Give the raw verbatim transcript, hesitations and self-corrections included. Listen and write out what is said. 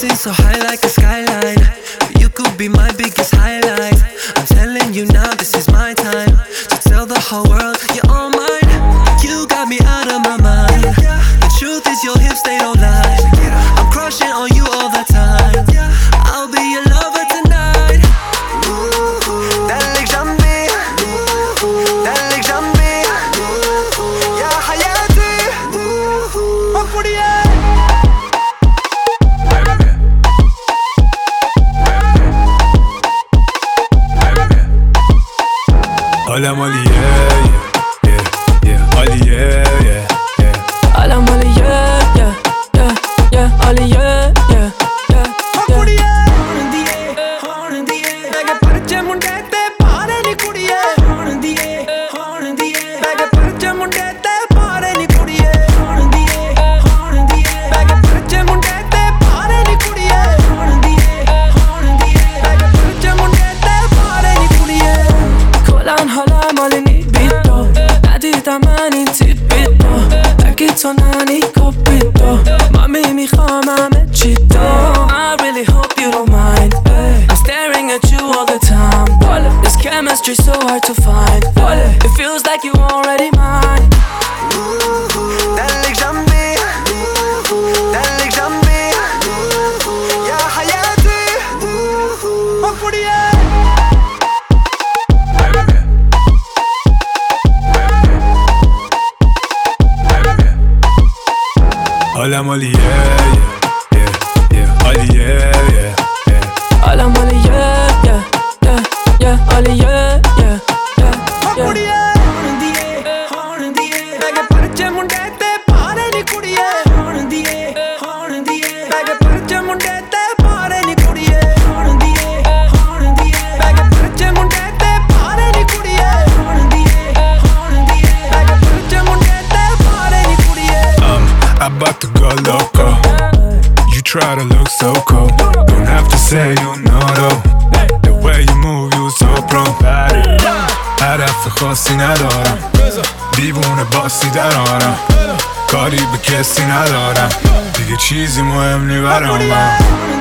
Dancing so high like a skyline, you could be my biggest highlight. I'm telling you now, this is my time to tell the whole world you're all mine. You got me out of my mind. The truth is your hips, they don't lie. I'm crushing on you all the time. I'll be your lover tonight. دلك جنبي دلك جنبي يا حياتي وكوريا. Hola Molly, yeah, yeah, yeah, Ollie, yeah, yeah, yeah. Hola Molly, yeah, yeah, yeah, yeah, Ollie, yeah, yeah, yeah, yeah. Horn diye, horn diye, bege parche munde te paare ni kudiye. Horn diye, horn diye, bege parche munde te paare ni kudiye. Horn diye, horn diye, bege parche munde te paare ni kudiye. Horn diye, horn diye, bege parche munde te paare ni kudiye. کلن حالم مال نیبیدو ندیدم من این تیپیدو بگی تو ننی کپیدو مامی میخوام همه چی دو I really hope you don't mind, hey. I'm staring at you all the time. This chemistry so hard to find. It feels like you already mine. دلك جنبي دلك جنبي يا حياتي وكوريا. Hola Molly, yeah, yeah, yeah, yeah, Ollie, yeah, yeah, yeah. Hola Molly, yeah, yeah, yeah, yeah, Ollie, yeah, yeah, yeah, yeah. Horn diye, horn diye, bege parche munde te paare ni kudiye. Horn diye, horn diye, bege parche munde te paare ni kudiye. Horn diye, horn diye, bege parche munde te paare ni kudiye. Horn diye, horn diye, bege parche munde te paare ni kudiye. I'm about to go loco. You try to look so cool. Don't have to say you know though. The way you move, you so pro. هدف خاصی ندارم، دیوونه باسی درارم، کاری به کسی ندارم، دیگه چیزی مهم نی برام.